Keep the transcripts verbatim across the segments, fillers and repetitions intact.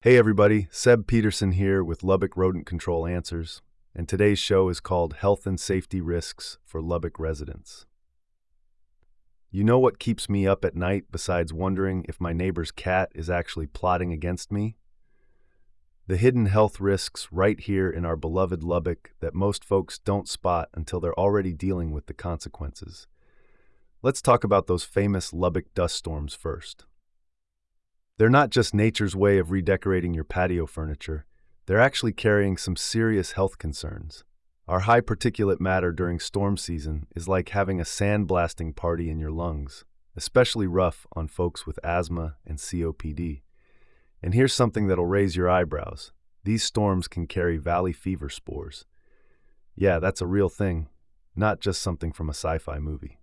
Hey everybody, Seb Peterson here with Lubbock Rodent Control Answers, and today's show is called Health and Safety Risks for Lubbock Residents. You know what keeps me up at night besides wondering if my neighbor's cat is actually plotting against me? The hidden health risks right here in our beloved Lubbock that most folks don't spot until they're already dealing with the consequences. Let's talk about those famous Lubbock dust storms first. They're not just nature's way of redecorating your patio furniture, they're actually carrying some serious health concerns. Our high particulate matter during storm season is like having a sandblasting party in your lungs, especially rough on folks with asthma and C O P D. And here's something that'll raise your eyebrows. These storms can carry valley fever spores. Yeah, that's a real thing, not just something from a sci-fi movie.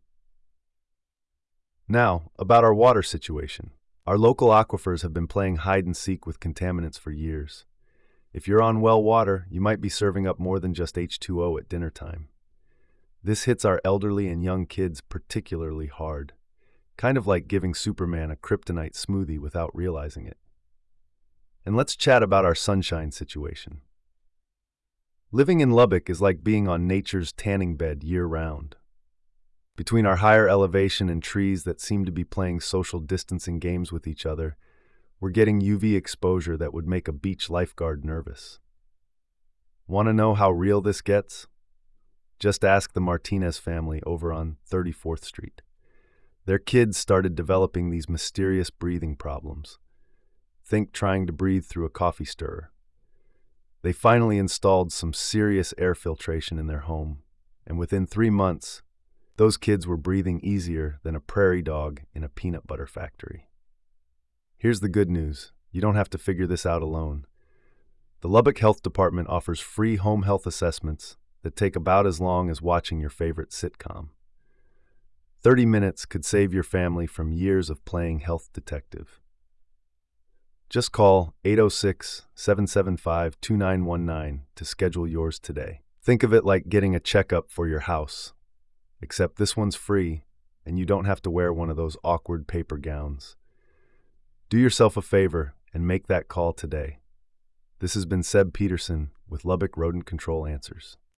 Now, about our water situation. Our local aquifers have been playing hide and seek with contaminants for years. If you're on well water, you might be serving up more than just H two O at dinner time. This hits our elderly and young kids particularly hard, kind of like giving Superman a kryptonite smoothie without realizing it. And let's chat about our sunshine situation. Living in Lubbock is like being on nature's tanning bed year-round. Between our higher elevation and trees that seem to be playing social distancing games with each other, we're getting U V exposure that would make a beach lifeguard nervous. Want to know how real this gets? Just ask the Martinez family over on thirty-fourth Street. Their kids started developing these mysterious breathing problems. Think trying to breathe through a coffee stirrer. They finally installed some serious air filtration in their home, and within three months, those kids were breathing easier than a prairie dog in a peanut butter factory. Here's the good news. You don't have to figure this out alone. The Lubbock Health Department offers free home health assessments that take about as long as watching your favorite sitcom. thirty minutes could save your family from years of playing health detective. Just call eight oh six, seven seven five, two nine one nine to schedule yours today. Think of it like getting a checkup for your house. Except this one's free, and you don't have to wear one of those awkward paper gowns. Do yourself a favor and make that call today. This has been Seb Peterson with Lubbock Rodent Control Answers.